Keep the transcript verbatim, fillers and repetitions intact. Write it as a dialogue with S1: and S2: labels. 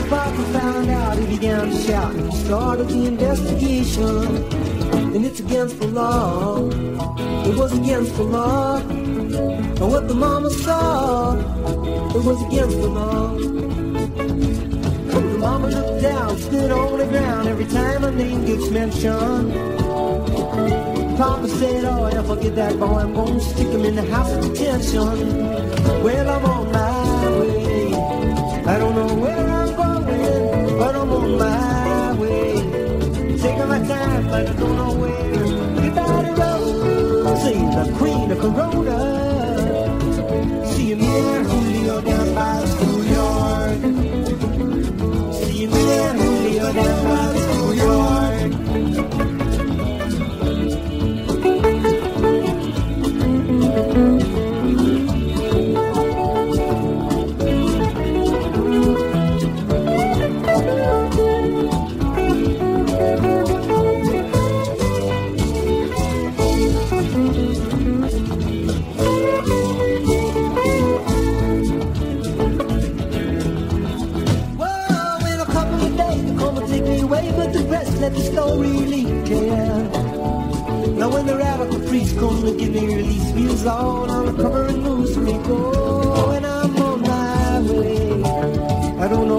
S1: Papa found out, he began to shout and started the investigation. And it's against the law, it was against the law. And what the mama saw, it was against the law. But the mama looked down, stood on the ground every time her name gets mentioned. Papa said, oh, yeah, forget that boy, I'm gonna stick him in the house of detention. Well, I'm on my way, I don't know where I'm going, but I'm on my way. Taking my time, but I don't know where. Goodbye to Rose, see the queen of Corona. See you there, Julio, down by the schoolyard. See you there, Julio, down by the schoolyard. Let the story leak, yeah. Now when the radical priest comes to give me release, wheels all on the cover and moves me go. And I'm on my way, I don't know